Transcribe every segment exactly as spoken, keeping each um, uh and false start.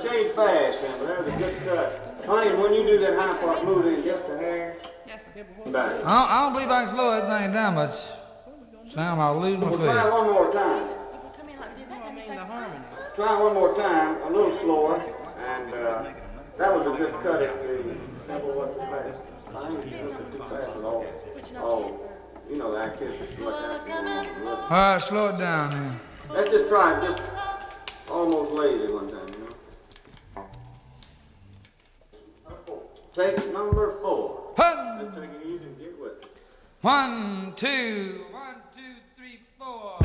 shade fast, man, but that was a good cut. Funny, when you do that high part move in just a hair. Yes, sir. Back. I don't, I don't believe I can slow that thing down much. Sam, I'll lose my We'll feet. try one more time. Try one more time, a little slower, and uh, that was a good cut if the tempo wasn't too fast. I think it was too fast at all. Oh, you know the activity. All right, slow it down then. Let's just try it, just almost lazy one time, you know. Take number four. One. Let's take it easy and get with it. One, two, one, two, three, four.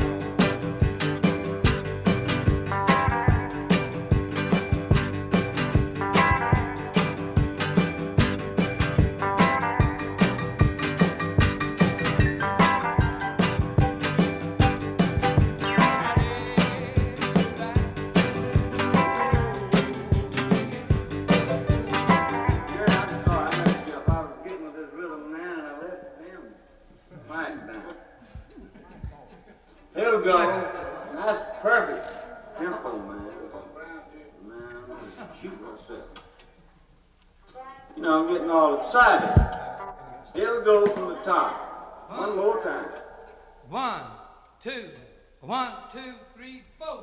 Here we go. That's perfect. Tempo, man. Man, I'm shoot myself. You know, I'm getting all excited. Here we go from the top. One more time. One, two, one, two, three, four.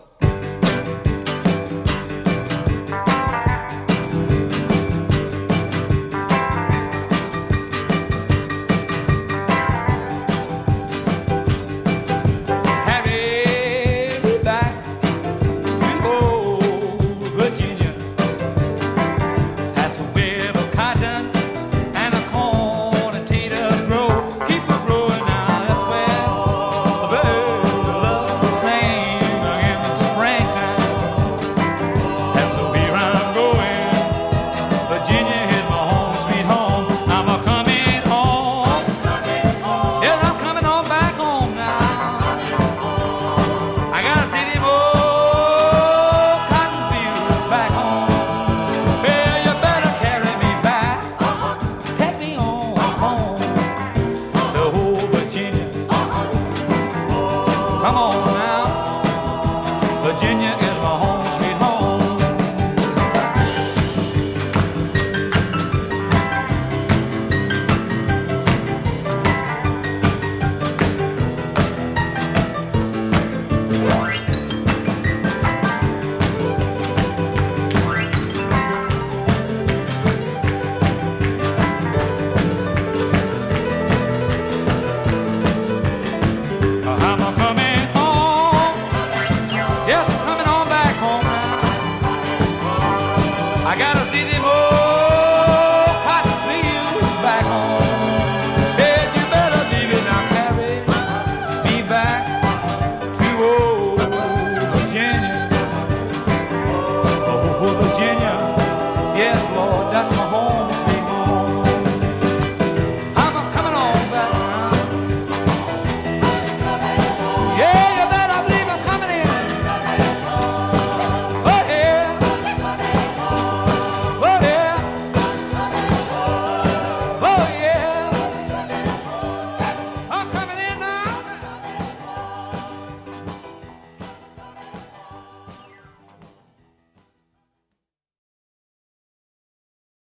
I gotta see them